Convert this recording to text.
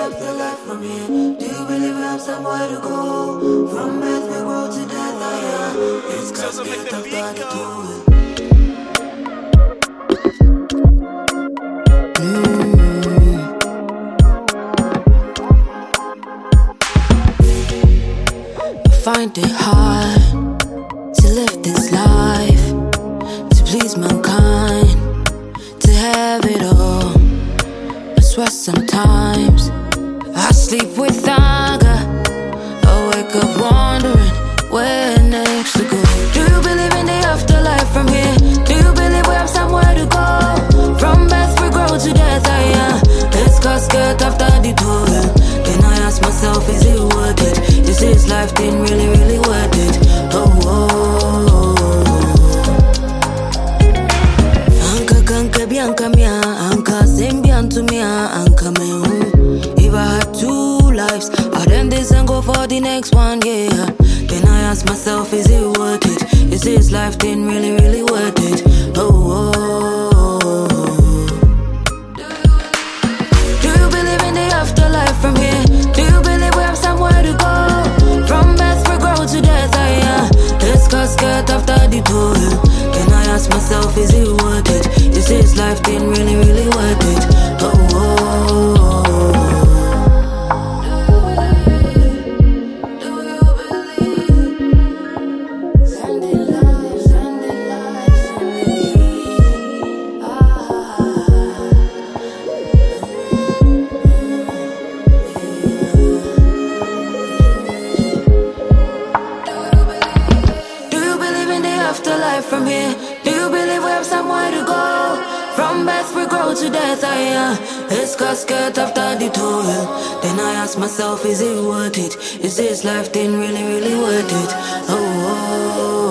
afterlife from here? Do you believe we have somewhere to go? From birth we grow to death, it's cause we have to do it. Find it hard to live this life, to please mankind, to have it all. I swear sometimes I sleep with anger, I wake up wondering where next to go. Do you believe in the afterlife from here? Do you believe we have somewhere to go? From birth we grow to death, it's casket after the toil. Then I ask myself, is it worth it? Is this life then really, really worth it? Anka kanka bianca mia, anka sembianto mia, anka me. If I had two lives, I'd end this and go for the next one, yeah. Then I ask myself, is it worth it? Is this life then really, really worth it? Do you believe in the afterlife from here? Do you believe we have somewhere to go? From birth we grow to death, it's casket after the toil. Then I ask myself, is it worth it? Is this life then really, really worth it? Afterlife from here? Do you believe we have somewhere to go? From birth we grow to death, it's casket after the toil. Then I ask myself, is it worth it? Is this life then really, really worth it?